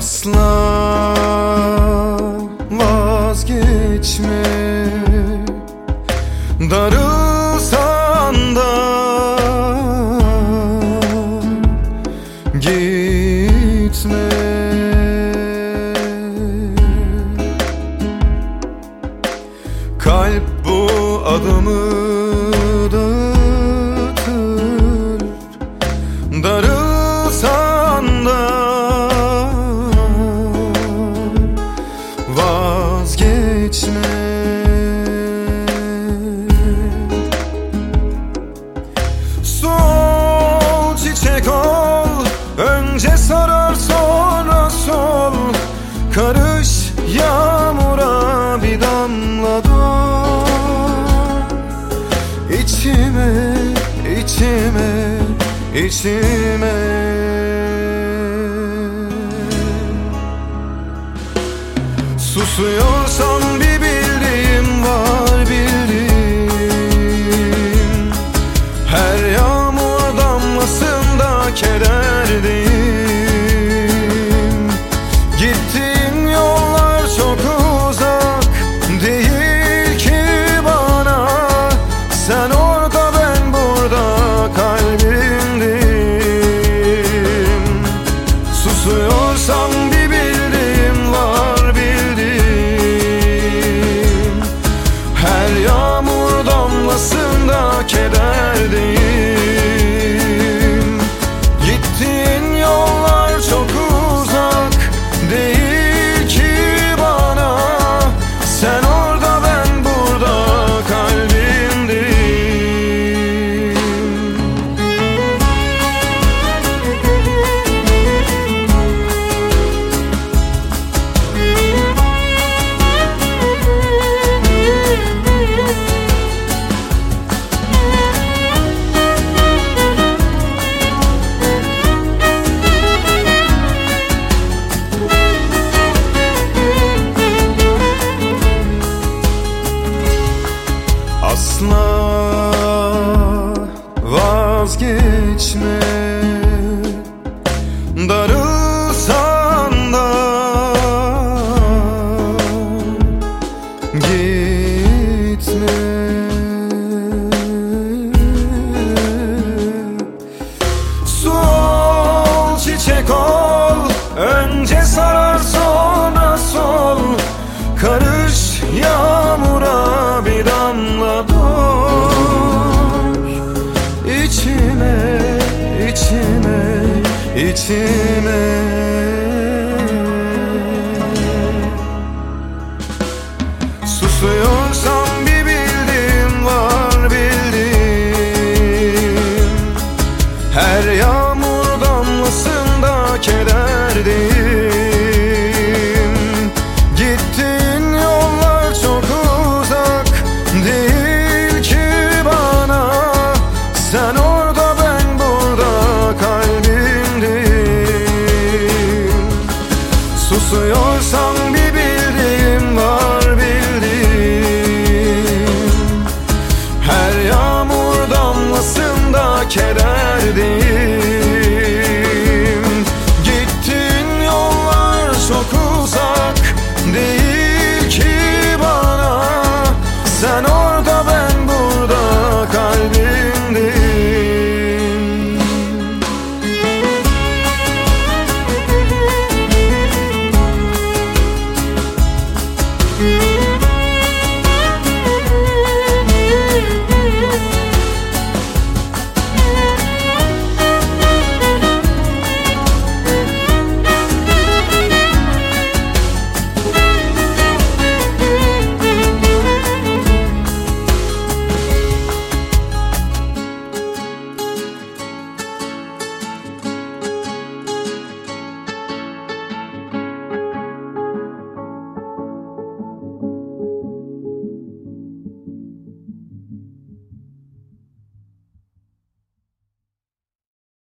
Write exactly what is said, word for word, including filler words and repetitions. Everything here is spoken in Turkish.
Asla vazgeçme, darılsan da gitme. Kalp bu adımı dağıtır, darılsan da vazgeçme. Sol çiçek ol, önce sarar sonra sol. Karış yağmura bir damla dur. İçime, içime, içime. Susuyorsam bir bildiğim var, bildiğim. Her yağmur damlasında kederdeyim. Gittiğin yollar çok uzak değil ki bana. Sen orada, ben burada, kalbimdeyim. Susuyorsam bir bildiğim var, bildiğim. Her yağmur damlasında kederdeyim. Gittiğin yollar çok uzak değil ki bana. Sen orada, ben burada, kalbimdeyim. Asla vazgeçme, darılsan da gitme. Sol çiçek ol, önce sarar sonra sol. Karış yağmura bir damla dur. İçime, içime, içime. Susuyorsam bir bildiğim var, bildiğim. Her yağmur damlasında kederdeyim. Gittiğin yollar çok uzak değil ki bana. Sen orada, ben burada, kalbimdeyim. Susuyorsam